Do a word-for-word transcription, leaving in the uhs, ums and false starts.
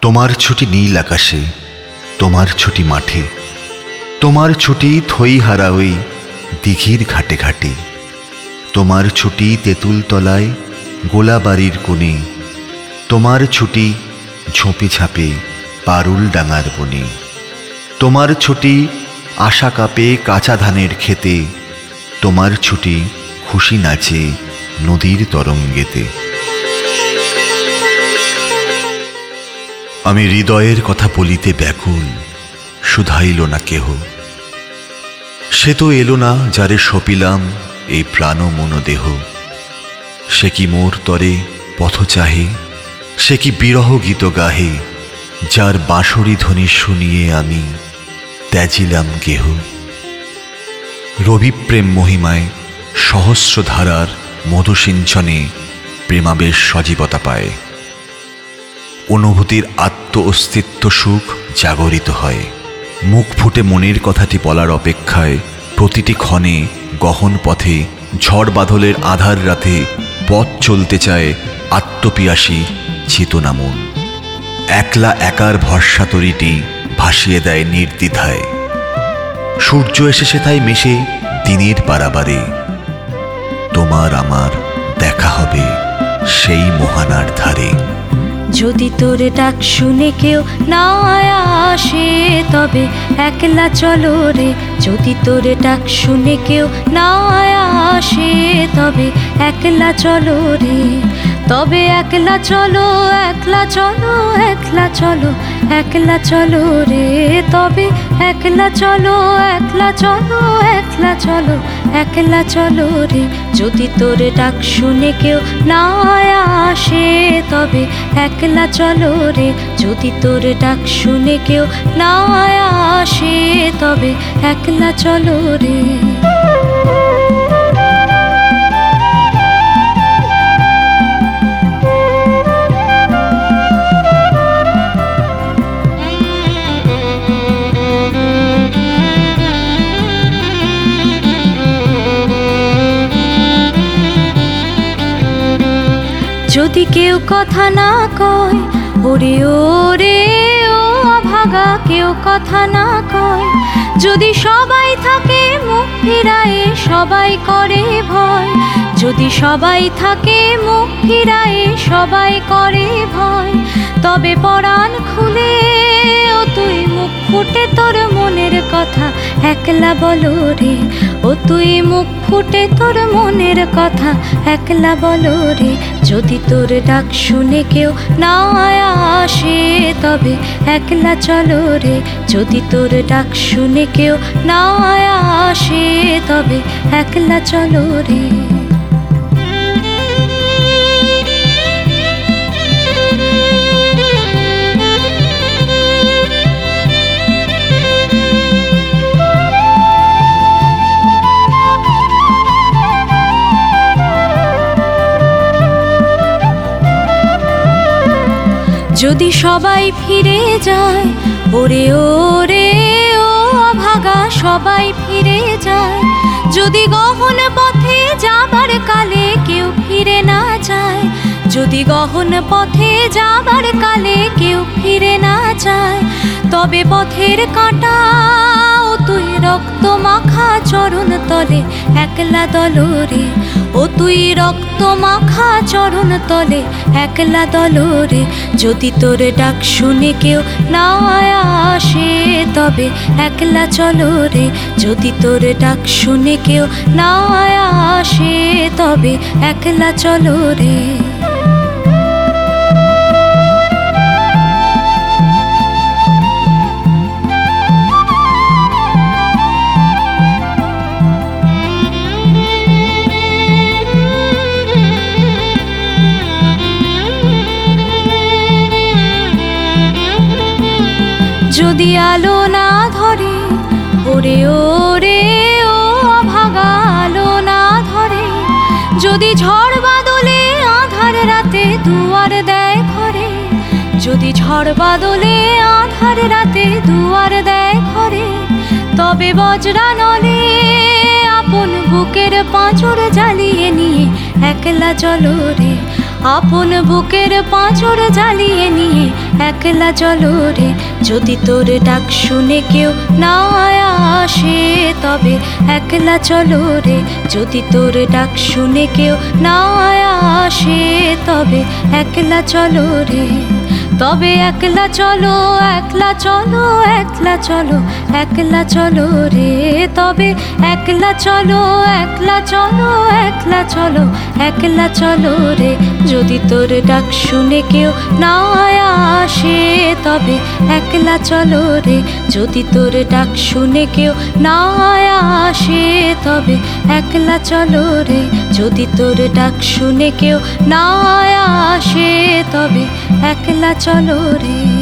তোমার ছুটি নীল আকাশে, তোমার ছুটি মাঠে, তোমার ছুটি থই হারা ওই দিঘির ঘাটে ঘাটে, তোমার ছুটি তেঁতুল তলায় গোলাবাড়ির কোণে, তোমার ছুটি ঝোঁপে ঝাঁপে পারুল ডাঙার বনে, তোমার ছুটি আশা কাপে কাঁচা ধানের খেতে, তোমার ছুটি খুশি নাচে নদীর তরঙ্গেতে। আমি হৃদয়ের কথা বলিতে ব্যাকুল, শুধাইল না কেহ। সে তো এলো না যারে সপিলাম এই প্রাণ মনোদেহ। সে কি মোর তরে পথ চাহে, সে কি বিরহ গীত গাহে, যার বাঁশরি ধ্বনি শুনিয়ে আমি ত্যাজিলাম গেহ। রবিপ্রেম মহিমায় সহস্র ধারার মধুসিঞ্চনে প্রেমাবেশ সজীবতা পায়। অনুভূতির আত্ম অস্তিত্ব সুখ জাগরিত হয়। মুখ ফুটে মনের কথাটি বলার অপেক্ষায় প্রতিটি ক্ষণে গহন পথে ঝড় বাদলের আধার রাতে পথ চলতে চায় আত্মপিয়াসী চেতনা মন। একলা একার ভরসা তরিটি ভাসিয়ে দেয় নির্দ্বিধায়। সূর্য এসে সেথায় মেশে দিনের পারাবারে। তোমার আমার দেখা হবে সেই মোহনার ধারে। যদি তোর ডাক শুনে কেউ না আসে তবে একলা চলো রে। যদি তোর ডাক শুনে কেউ না আসে তবে একলা চলো রে। তবে একলা চলো, একলা চলো, একলা চলো, একলা চলো রে। তবে একলা চলো, একলা চলো, একলা চলো, একলা চলো রে। যদি তোর ডাক শুনে কেউ না আসে তবে একলা চলো রে। যদি তোর ডাক শুনে কেউ না আসে তবে একলা চলো রে। যদি কেউ কথা না কয়, ওরে ওরে ও অভাগা, কেউ কথা না কয়। যদি সবাই থাকে মুখ ফিরায়ে সবাই করে ভয়। যদি সবাই থাকে মুখ ফিরায়ে সবাই করে ভয়। তবে পরাণ খুলে ও তুই মুখ ফুটে তোর মনের কথা একলা বলো রে। ও তুই মুখ ফুটে তোর মনের কথা একলা বলো রে। যদি তোর ডাক শুনে কেউ না আসে তবে একলা চলো রে। যদি তোর ডাক শুনে কেউ না আসে তবে একলা চলো রে। যদি সবাই ফিরে যায়, ওরে ওরে ও অভাগা সবাই ফিরে যায়। যদি গহন পথে যাবার কালে কেউ ফিরে না যায়। যদি গহন পথে যাবার কালে কেউ ফিরে না যায়। তবে পথের কাঁটা ও তুই রক্ত মাখা চরণ তলে একলা দলরে। ও তুই রক্ত মাখা চরণ তলে একলা দলরে। যদি তোর ডাক শুনে কেউ না আসে তবে একলা চলো রে। যদি তোর ডাক শুনে কেউ না আসে তবে একলা চলো রে। যদি আলো না ধরে, ওরে ওরে ও অভাগা আলো না ধরে। যদি ঝড় বাদলে আধার রাতে দুয়ার দেয় ঘরে। যদি ঝড় বাদলে আধার রাতে দুয়ার দেয় ঘরে। তবে বজ্রা নলে আপন বুকের পাঁচর জ্বালিয়ে নিয়ে একলা চলো রে। আপন বুকের পাঁজর জ্বালিয়ে নিয়ে একলা চলো রে, যদি তোর ডাক শুনে কেউ না আসে তবে একলা চলো রে, যদি তোর ডাক শুনে কেউ না আসে তবে একলা চলো রে, তবে একলা চলো একলা চলো একলা চলো একলা চলো রে, তবে একলা চলো একলা চলো একলা চলো একলা চলো রে, যদি তোর ডাক শুনে কেউ না আসে তবে একলা চলো রে, যদি তোর ডাক শুনে কেউ না আসে তবে একলা চলো রে, যদি তোর ডাক শুনে কেউ না আসে তবে একলা চলো রে।